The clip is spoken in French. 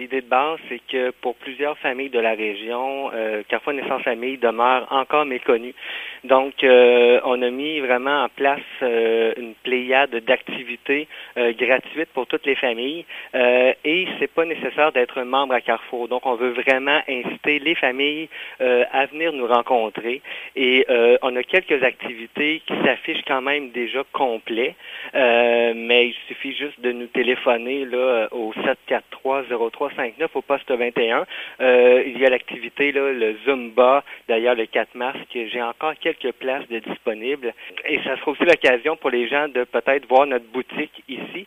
l'idée de base, c'est que pour plusieurs familles de la région, Carrefour Naissance Famille demeure encore méconnu. Donc, on a mis vraiment en place une pléiade d'activités gratuites pour toutes les familles et c'est pas nécessaire d'être membre à Carrefour. Donc, on veut vraiment inciter les familles à venir nous rencontrer et on a quelques activités qui s'affichent quand même déjà complets, mais il suffit juste de nous téléphoner là au 743-0359 au poste 21. Il y a l'activité là, le Zumba, d'ailleurs le 4 mars, que j'ai encore quelques places de disponibles. Et ça sera aussi l'occasion pour les gens de peut-être voir notre boutique ici.